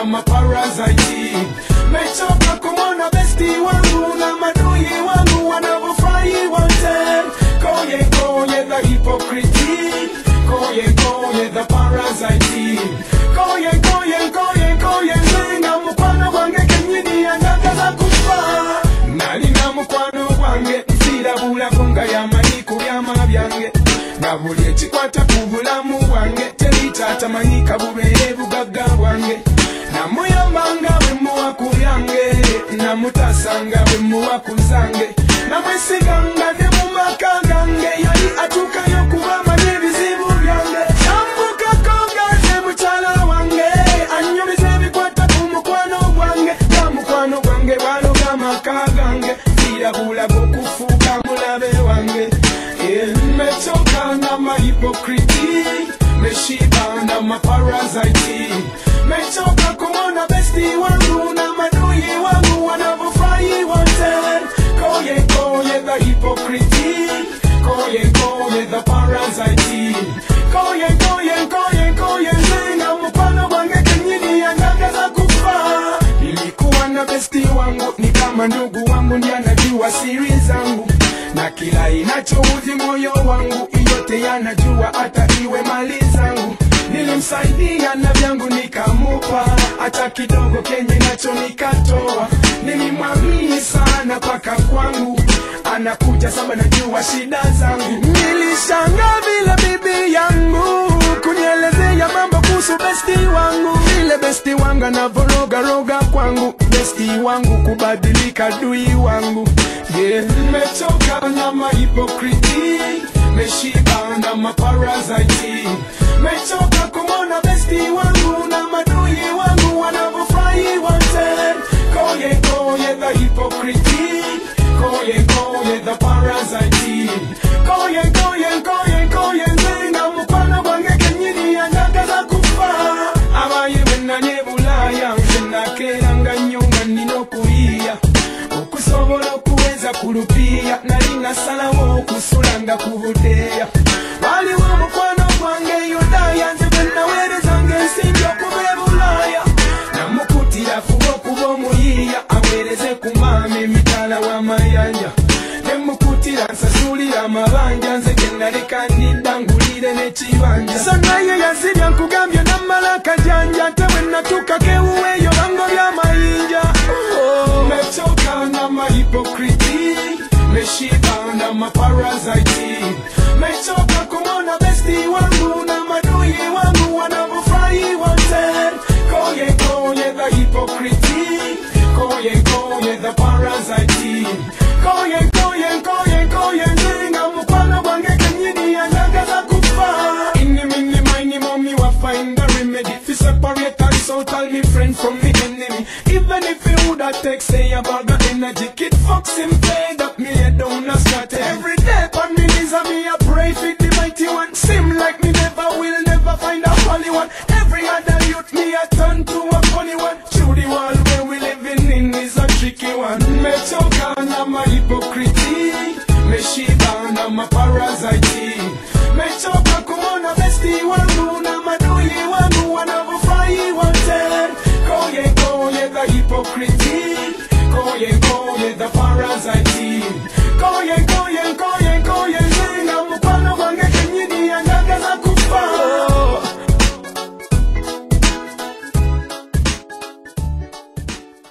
maparasite. Mechoka kumona besti wangu na madui wangu wanavofurahi wote. Koye the hypocrite, koye the parasite. Koye zenga mukwano wange kenyini andakaza kufa. Nali na mukwano wange nsirabula kunga yamanyi kubyama byange. Nabuli ekikwata ku bulamu bwange teritatamanyika bubeere bugagga bwange. Namuyambanga bwe muwa ku byange, namutasanga bwe muwa ku zange. Namwesiganga ne mu maka gange, yali atuukayo kubama n'ebizibu byange. Yambukako ngaze mukyala wange, annyumiza ebikwata ku mukwano gwange. Nga mukwano gwange bwaloga amaka gange, nzirabula g'okufuuka mulabe wange. Mechoka na mahypocrite, meshiba na maparasite. Mechoka kumona besti wangu na madui wangu wanavofurahi wote. Koye the hypocrite, koye the parasite. Koye zenga mukwano wange kenyini andakaza kufa. Nilikuwa na besti wangu ni kama ndugu wangu, ndiye anajua siri zangu na kila inachoudhi moyo wangu, yote yanajua hata iwe mali zangu. Nilimsaidia na vyangu nikamupa, hata kidogo kenye nacho nikatoa. Nilimwamini sana paka kwangu, anakuja saba najua shida zangu. Nilishanga vile bibi yangu kunielezea mambo kuhusu besti wangu. Vile besti wangu anavoroga kwangu, besti wangu kubadilika dui wangu. Mechoka na mahypocrite, meshiba na maparasite. Mechoka kumona besti wangu na madui wangu wanavofurahi wote. Koye the hypocrite, koye the parasite. Koye zenga mukwano gwange kenyini andakaza kufa. Abaye wenanye bulaya, nzenakera nnyo nga nina okuyiya. Okusobola okuweza kulupia, nali nasalawo okusulanga ku budeeya. Waliwo mukwano gwange Yudaya, nze bwe naweerezanga ensimbi okuva e Bulaaya. Namukutira fuba okuba omuyiiya, aweereze ku maama emitala w'amayanja. Nemukutira nsasulira amabanja, nze ge naleka ndidda ngulire n'ekibanja. So naye yazirya nkugambye nammala akajanja, ate bwe natuuka kewuweeyo bangobya amayinja. Mechoka na mahypocrite, meshiba na maparasite. Mechoka kumona besti wangu na madui wangu wanavofurahi wote. Koye the hypocrite, koye the parasite. Koye zenga mukwano gwange kenyini andakaza kufa. Inni mini mommy wa find a remedy fi separate us, so tell me friend from me enemy. Even if you woulda take say about the energy, kid fucks him played up me head down a start. Every day on me knees and me a pray for the mighty one. Seem like me never find a funny one. Every other youth me a turn to a funny one. Through the world where we living in is a tricky one. Mechoka na mahypocrite, meshiba na maparasite. Mechoka kumona besti wangu na madui wangu wanavofurahi wote. Koye the hypocrite, koye the parasite.